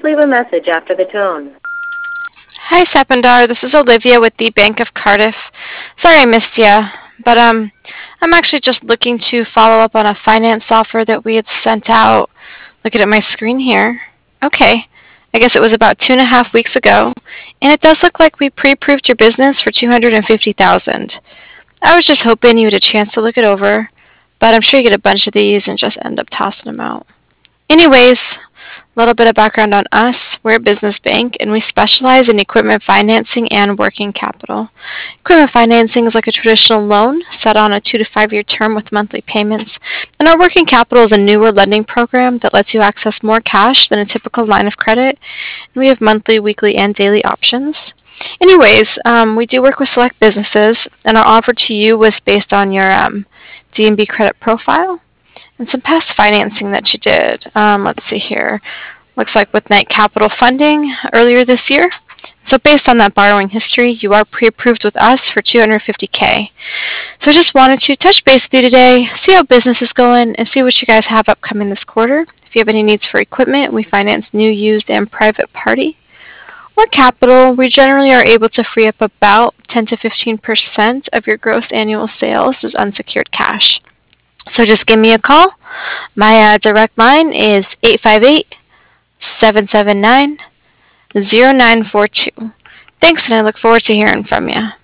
leave a message after the tone. Hi, Sapandar. This is Olivia with the Bank of Cardiff. Sorry I missed you, but I'm actually just looking to follow up on a finance offer that we had sent out. Looking at my screen here. Okay, I guess it was about 2.5 weeks ago, and it does look like we pre-approved your business for 250,000. I was just hoping you had a chance to look it over, but I'm sure you get a bunch of these and just end up tossing them out. Anyways, a little bit of background on us. We're a business bank and we specialize in equipment financing and working capital. Equipment financing is like a traditional loan set on a 2 to 5 year term with monthly payments. And our working capital is a newer lending program that lets you access more cash than a typical line of credit. And we have monthly, weekly, and daily options. Anyways, we do work with select businesses, and our offer to you was based on your D&B credit profile and some past financing that you did. Let's see here. Looks like with Knight Capital Funding earlier this year. So based on that borrowing history, you are pre-approved with us for 250K. So I just wanted to touch base with you today, see how business is going, and see what you guys have upcoming this quarter. If you have any needs for equipment, we finance new, used, and private party. Or capital, we generally are able to free up about 10 to 15% of your gross annual sales as unsecured cash. So just give me a call. My direct line is 858-779-0942. Thanks, and I look forward to hearing from you.